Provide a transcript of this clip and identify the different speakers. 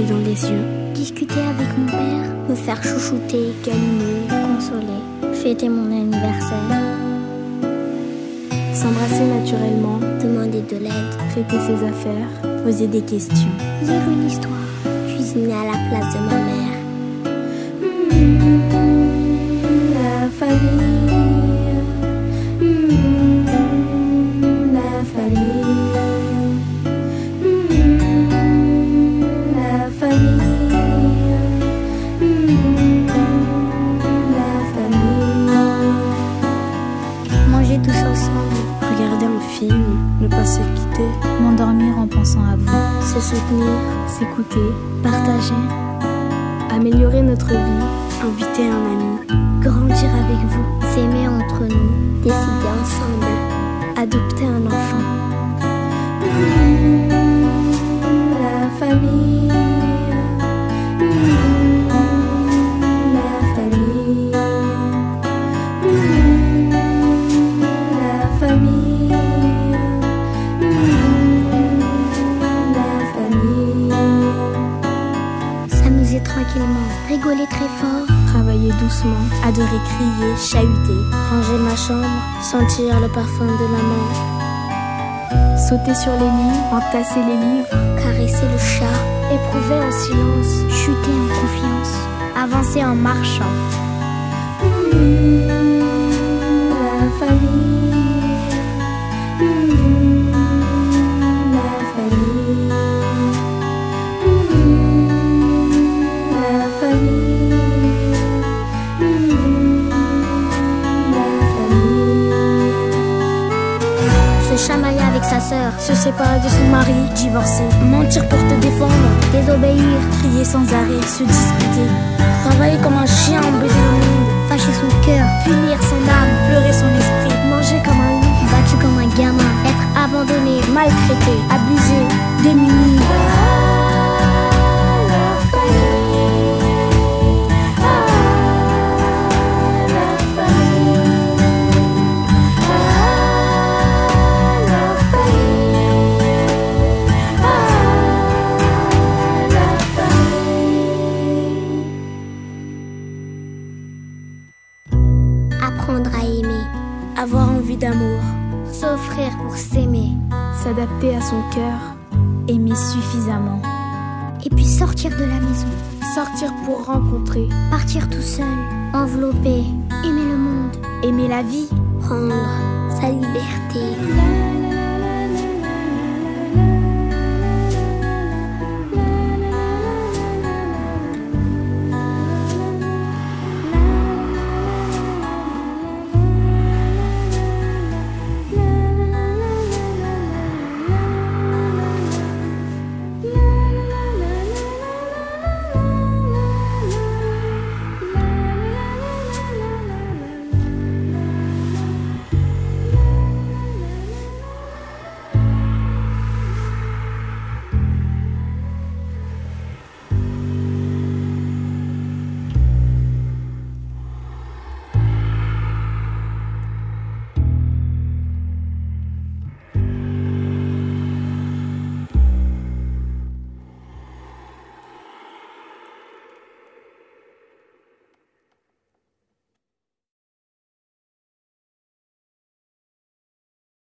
Speaker 1: dans les yeux.
Speaker 2: Discuter avec mon père, me faire chouchouter, câliner, consoler, fêter mon anniversaire.
Speaker 1: S'embrasser naturellement,
Speaker 2: demander de l'aide,
Speaker 1: traiter ses affaires, poser des questions.
Speaker 2: Lire une histoire, cuisiner à la place de ma mère.
Speaker 1: La famille, la famille, la famille, la famille.
Speaker 2: Manger tous ensemble,
Speaker 1: regarder un film, ne pas se quitter,
Speaker 3: m'endormir en pensant à vous,
Speaker 2: se soutenir,
Speaker 1: s'écouter,
Speaker 2: partager,
Speaker 1: améliorer notre vie, inviter un ami,
Speaker 2: grandir avec vous, s'aimer entre nous, décider ensemble,
Speaker 1: adopter un enfant. La famille, la famille, la famille, la famille.
Speaker 2: S'amuser tranquillement, rigoler très fort,
Speaker 1: travailler doucement,
Speaker 3: adorer, crier, chahuter,
Speaker 2: ranger ma chambre, sentir le parfum de maman,
Speaker 1: sauter sur les lits, entasser les livres,
Speaker 2: caresser le chat,
Speaker 1: éprouver en silence,
Speaker 2: chuter en confiance,
Speaker 3: avancer en marchant.
Speaker 1: La famille, la famille, la famille, la famille.
Speaker 2: se chamailler avec sa sœur,
Speaker 3: Se séparer de son mari, divorcer, mentir pour te défendre,
Speaker 2: désobéir,
Speaker 3: crier sans arrêt, se disputer,
Speaker 2: travailler comme un chien, embêter le monde, fâcher son cœur, punir son âme,
Speaker 3: pleurer son esprit,
Speaker 2: manger comme un loup, battu comme un gamin, être abandonné,
Speaker 3: maltraité,
Speaker 2: abusé, démuni. Apprendre à aimer,
Speaker 1: avoir envie d'amour,
Speaker 2: s'offrir pour s'aimer,
Speaker 1: s'adapter à son cœur,
Speaker 3: aimer suffisamment,
Speaker 2: et puis sortir de la maison,
Speaker 1: sortir pour rencontrer,
Speaker 2: partir tout seul, envelopper, aimer le monde,
Speaker 3: aimer la vie,
Speaker 2: prendre sa liberté.